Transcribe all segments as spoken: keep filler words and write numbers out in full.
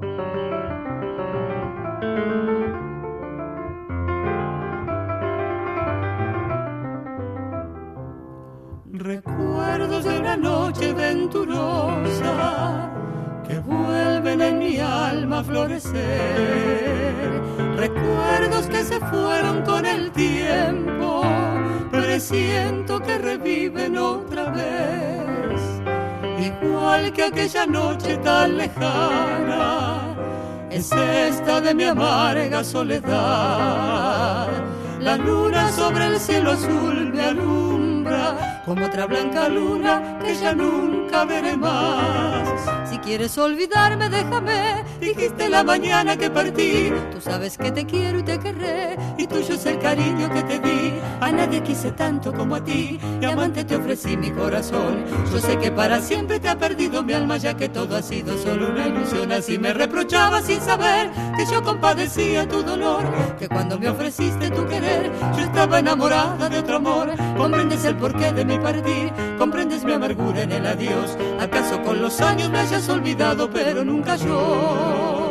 Recuerdos de una noche venturosa que vuelven en mi alma a florecer. Recuerdos que se fueron con el tiempo, presiento que reviven otra vez. Igual que aquella noche tan lejana, es esta de mi amarga soledad. La luna sobre el cielo azul me alumbra como otra blanca luna que ya nunca veré más. Si quieres olvidarme, déjame, dijiste la mañana que partí. Tú sabes que te quiero y te querré, y tuyo es el cariño que te di. A nadie quise tanto como a ti, y amante te ofrecí mi corazón. Yo sé que para siempre te ha perdido mi alma, ya que todo ha sido solo una ilusión. Así me reprochaba sin saber que yo compadecía tu dolor, que cuando me ofreciste tu querer, yo estaba enamorada de otro amor. Comprendes el porqué de mi partir, comprendes mi amargura en el adiós. ¿Acaso con los años me hayas olvidado, pero nunca yo?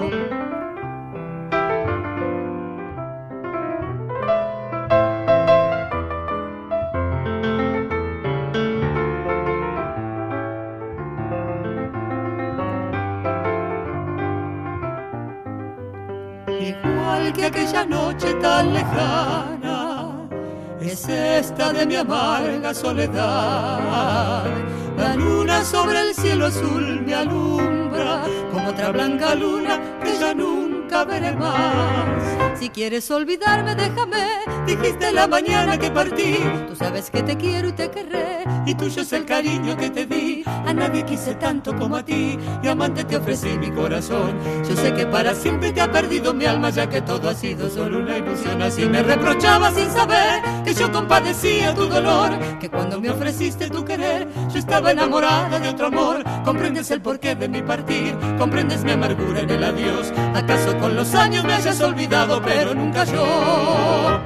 Igual que aquella noche tan lejana, es esta de mi amarga soledad. La luna sobre el cielo azul me alumbra como otra blanca luna que ya nunca veré más. Si quieres olvidarme, déjame, dijiste la mañana que partí. Tú sabes que te quiero y te querré, y tuyo es el cariño que te di. A nadie quise tanto como a ti, y amante te ofrecí mi corazón. Yo sé que para siempre te ha perdido mi alma, ya que todo ha sido solo una ilusión. Así me reprochaba sin saber que yo compadecía tu dolor, que cuando me ofreciste tu querer, yo estaba enamorada de otro amor. Comprendes el porqué de mi partir, comprendes mi amargura en el adiós. ¿Acaso con los años me hayas olvidado, pero nunca yo?